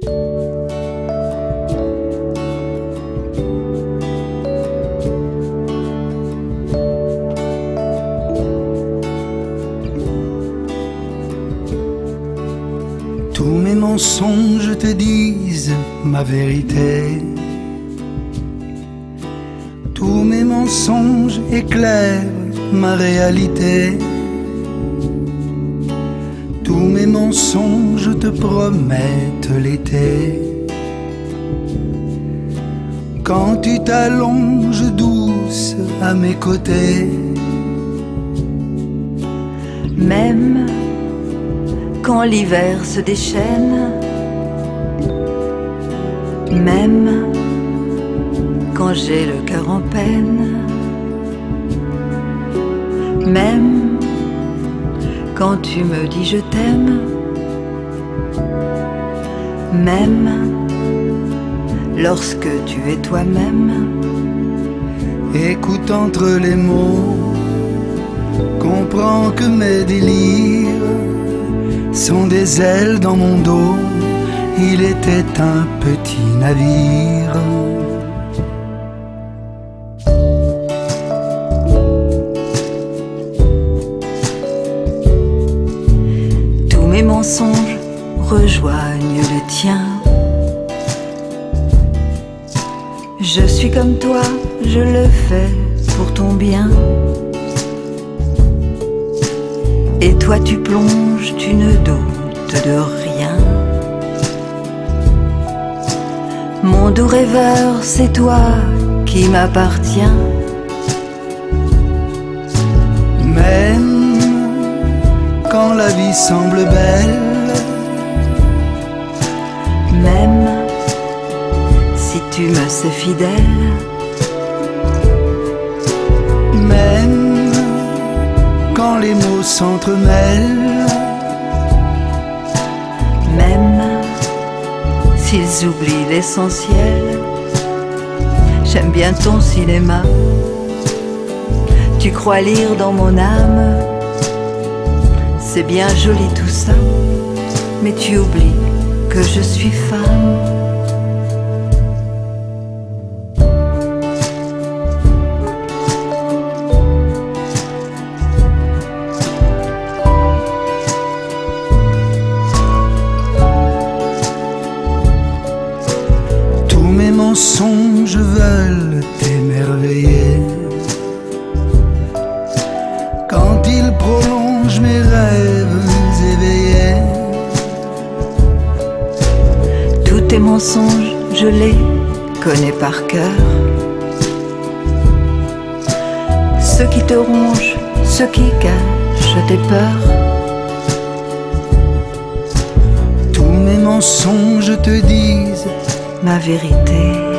Tous mes mensonges te disent ma vérité. Tous mes mensonges éclairent ma réalité. Tous mes mensonges te promettent l'été. Quand tu t'allonges douce à mes côtés, même quand l'hiver se déchaîne, même quand j'ai le cœur en peine, même quand tu me dis je t'aime, même lorsque tu es toi-même. écoute entre les mots, comprends que mes délires sont des ailes dans mon dos. Il était un petit navire. Tous mes mensonges rejoignent le tien. Je suis comme toi, je le fais pour ton bien. Et toi tu plonges, tu ne doutes de rien. Mon doux rêveur, c'est toi qui m'appartiens. Même quand la vie semble belle, même si tu me sais fidèle, même quand les mots s'entremêlent, même s'ils oublient l'essentiel. J'aime bien ton cinéma, tu crois lire dans mon âme. C'est bien joli tout ça, mais tu oublies que je suis femme. tous mes mensonges veulent t'émerveiller. Quand ils prolongent mes rêves éveillés, Tous tes mensonges, je les connais par cœur. Ceux qui te rongent, ceux qui cachent tes peurs. tous mes mensonges te disent Ma vérité.